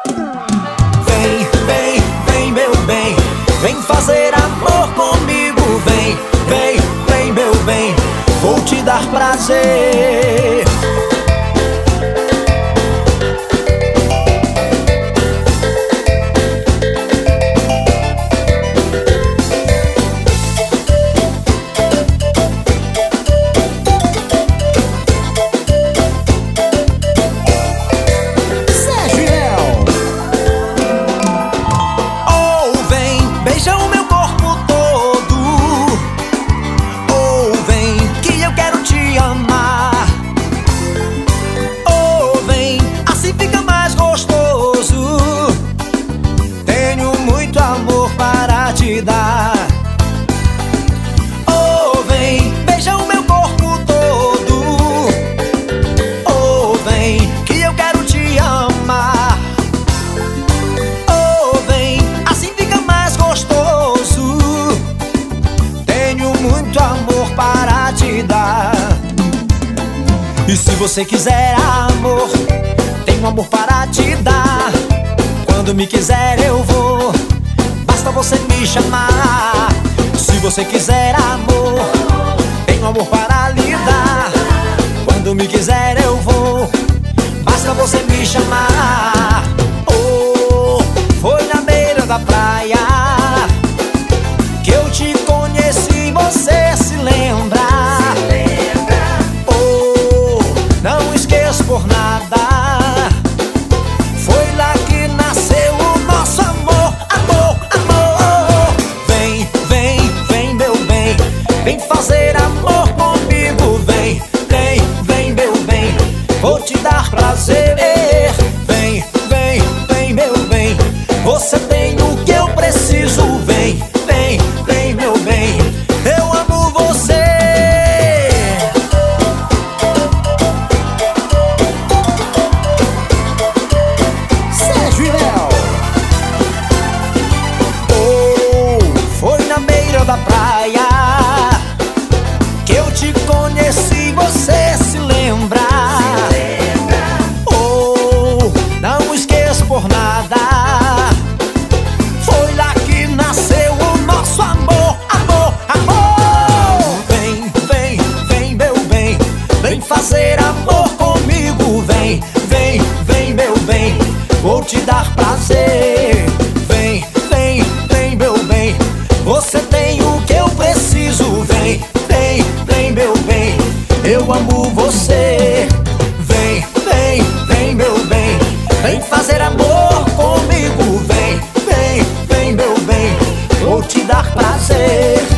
Vem, vem, vem, meu bem, vem fazer amor comigo. Vem, vem, vem, meu bem, vou te dar prazer. Oh, vem, beija o meu corpo todo. Oh, vem, que eu quero te amar. Oh, vem, assim fica mais gostoso. Tenho muito amor para te dar. E se você quiser amor, tenho amor para te dar. Quando me quiser eu vou, basta você me chamar. Se você quiser amor, tenho amor para lhe dar. Quando me quiser eu vou, basta você me chamar. Oh, foi na beira da praia que eu te conheci, você se lembra? Oh, não esqueço por nada. Foi lá que nasceu o nosso amor. Vem fazer amor comigo. Vem, vem, vem, meu bem, vou te dar prazer. Vem, vem, vem, meu bem, você tem o que eu preciso. Vem, vem, vem, meu bem, eu amo você. Sérgio Léo. Oh, foi na beira da praia que eu te conheci, você se lembra? Oh, não esqueço por nada. Foi lá que nasceu o nosso amor, amor, amor. Vem, vem, vem, meu bem, vem fazer amor comigo. Vem, vem, vem, meu bem, vou te dar prazer. Vem, vem, vem, meu bem, você tem o que eu preciso. Vem, vem, vem, meu bem, eu amo você. Vem, vem, vem, meu bem, vem fazer amor comigo. Vem, vem, vem, meu bem, vou te dar prazer.